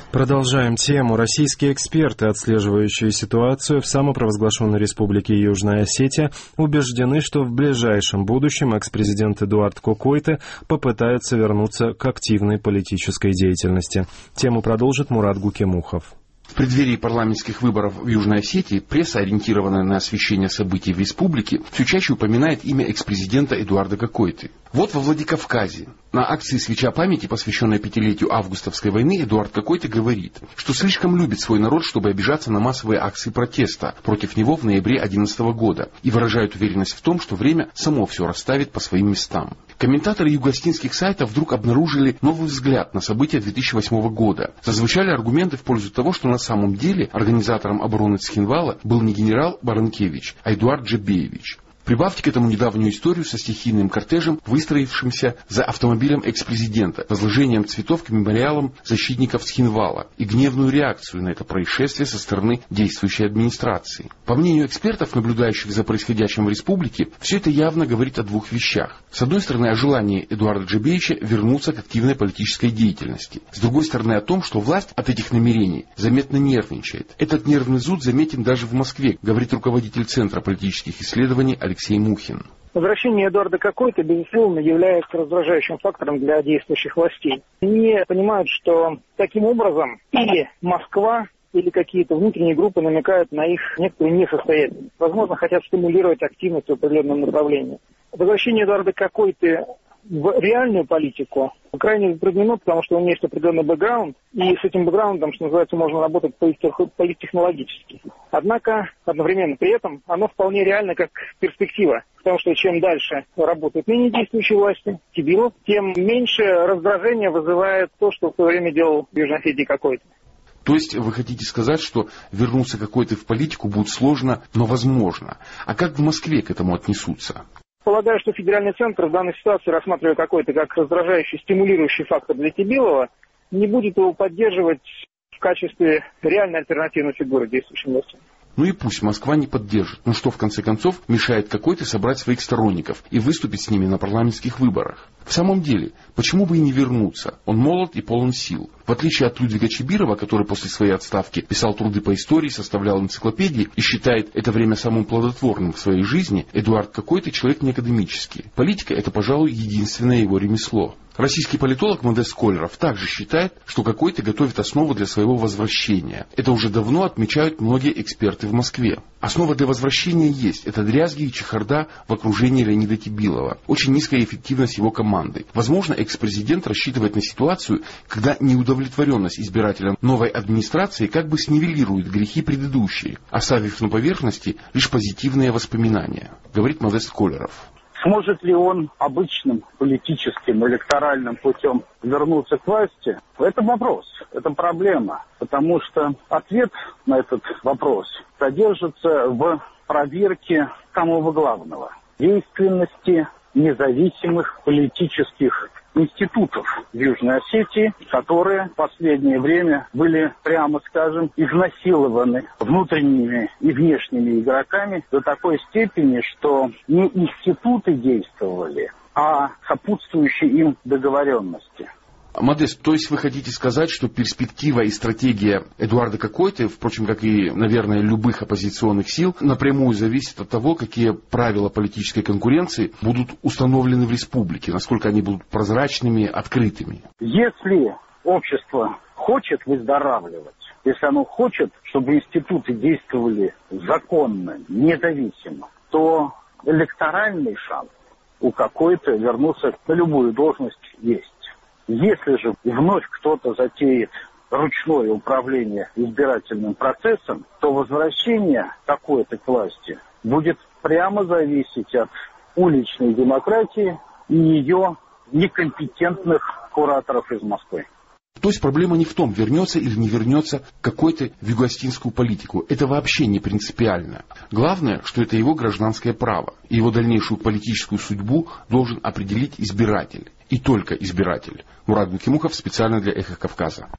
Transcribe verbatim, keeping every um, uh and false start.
Продолжаем тему. Российские эксперты, отслеживающие ситуацию в самопровозглашенной республике Южная Осетия, убеждены, что в ближайшем будущем экс-президент Эдуард Кокойте попытается вернуться к активной политической деятельности. Тему продолжит Мурат Гукемухов. В преддверии парламентских выборов в Южной Осетии пресса, ориентированная на освещение событий в республике, все чаще упоминает имя экс-президента Эдуарда Кокойты. Вот во Владикавказе на акции «Свеча памяти», посвященной пятилетию августовской войны, Эдуард Кокойте говорит, что слишком любит свой народ, чтобы обижаться на массовые акции протеста против него в ноябре две тысячи одиннадцатого года, и выражает уверенность в том, что время само все расставит по своим местам. Комментаторы югоостинских сайтов вдруг обнаружили новый взгляд на события две тысячи восьмого года. Зазвучали аргументы в пользу того, что на самом деле организатором обороны Цхинвала был не генерал Баранкевич, а Эдуард Джебеевич. Прибавьте к этому недавнюю историю со стихийным кортежем, выстроившимся за автомобилем экс-президента, возложением цветов к мемориалам защитников Цхинвала и гневную реакцию на это происшествие со стороны действующей администрации. По мнению экспертов, наблюдающих за происходящим в республике, все это явно говорит о двух вещах. С одной стороны, о желании Эдуарда Джебеевича вернуться к активной политической деятельности. С другой стороны, о том, что власть от этих намерений заметно нервничает. Этот нервный зуд заметен даже в Москве, говорит руководитель Центра политических исследований Алексей Алексей Мухин. Возвращение Эдуарда Кокойты, безусловно, является раздражающим фактором для действующих властей. Они понимают, что таким образом или Москва, или какие-то внутренние группы намекают на их некоторую несостоятельность. Возможно, хотят стимулировать активность в определенном направлении. Возвращение Эдуарда Кокойты в реальную политику крайне затруднено, потому что у него есть определенный бэкграунд, и с этим бэкграундом, что называется, можно работать политтехнологически. Однако, одновременно при этом, оно вполне реально как перспектива, потому что чем дальше работают ныне действующие власти, Тибилов, тем меньше раздражения вызывает то, что в свое время делал в Южной Осетии Кокойте. То есть вы хотите сказать, что вернуться Кокойте в политику будет сложно, но возможно. А как в Москве к этому отнесутся? Полагаю, что федеральный центр в данной ситуации, рассматривая Кокойте как раздражающий, стимулирующий фактор для Тибилова, не будет его поддерживать в качестве реальной альтернативной фигуры действующим властям. Ну и пусть Москва не поддержит. Ну что, в конце концов, мешает Кокойте собрать своих сторонников и выступить с ними на парламентских выборах? В самом деле, почему бы и не вернуться? Он молод и полон сил. В отличие от Людвига Чибирова, который после своей отставки писал труды по истории, составлял энциклопедии и считает это время самым плодотворным в своей жизни, Эдуард Кокойте человек не академический. Политика – это, пожалуй, единственное его ремесло. Российский политолог Модест Колеров также считает, что Кокойте готовит основу для своего возвращения. Это уже давно отмечают многие эксперты в Москве. Основа для возвращения есть. Это дрязги и чехарда в окружении Леонида Тибилова. Очень низкая эффективность его команды. Возможно, экс-президент рассчитывает на ситуацию, когда неудовлетворенность избирателям новой администрации как бы снивелирует грехи предыдущие, оставив на поверхности лишь позитивные воспоминания, говорит Модест Колеров. Сможет ли он обычным политическим, электоральным путем вернуться к власти? Это вопрос, это проблема, потому что ответ на этот вопрос содержится в проверке самого главного – действенности независимых политических институтов в Южной Осетии, которые в последнее время были, прямо скажем, изнасилованы внутренними и внешними игроками до такой степени, что не институты действовали, а сопутствующие им договоренности. Модест, то есть вы хотите сказать, что перспектива и стратегия Эдуарда Кокойте, впрочем, как и, наверное, любых оппозиционных сил, напрямую зависит от того, какие правила политической конкуренции будут установлены в республике, насколько они будут прозрачными, открытыми? Если общество хочет выздоравливать, если оно хочет, чтобы институты действовали законно, независимо, то электоральный шанс у Кокойте вернуться на любую должность есть. Если же вновь кто-то затеет ручное управление избирательным процессом, то возвращение такой-то к власти будет прямо зависеть от уличной демократии и ее некомпетентных кураторов из Москвы. То есть проблема не в том, вернется или не вернется Кокойте в югоостинскую политику. Это вообще не принципиально. Главное, что это его гражданское право. И его дальнейшую политическую судьбу должен определить избиратель. И только избиратель. Мурат Гукемухов специально для «Эхо Кавказа».